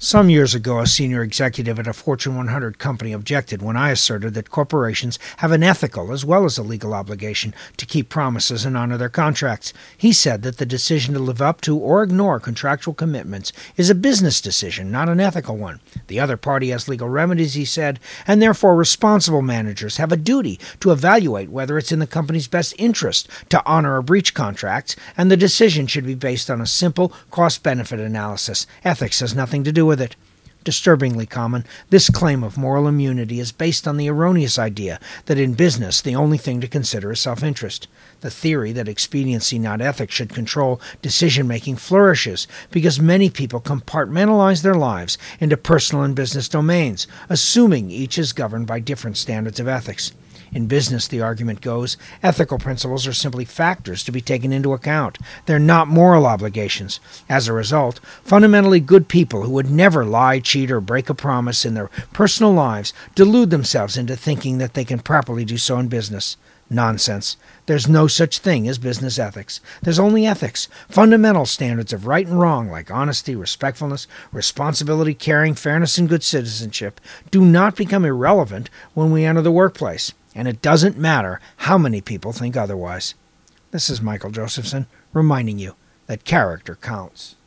Some years ago, a senior executive at a Fortune 100 company objected when I asserted that corporations have an ethical as well as a legal obligation to keep promises and honor their contracts. He said that the decision to live up to or ignore contractual commitments is a business decision, not an ethical one. The other party has legal remedies, he said, and therefore responsible managers have a duty to evaluate whether it's in the company's best interest to honor or breach contracts, and the decision should be based on a simple cost-benefit analysis. Ethics has nothing to do with it. Disturbingly common, this claim of moral immunity is based on the erroneous idea that in business the only thing to consider is self-interest. The theory that expediency, not ethics, should control decision-making flourishes because many people compartmentalize their lives into personal and business domains, assuming each is governed by different standards of ethics. In business, the argument goes, ethical principles are simply factors to be taken into account. They're not moral obligations. As a result, fundamentally good people who would never lie, cheat, or break a promise in their personal lives delude themselves into thinking that they can properly do so in business. Nonsense. There's no such thing as business ethics. There's only ethics, fundamental standards of right and wrong like honesty, respectfulness, responsibility, caring, fairness, and good citizenship do not become irrelevant when we enter the workplace. And it doesn't matter how many people think otherwise. This is Michael Josephson reminding you that character counts.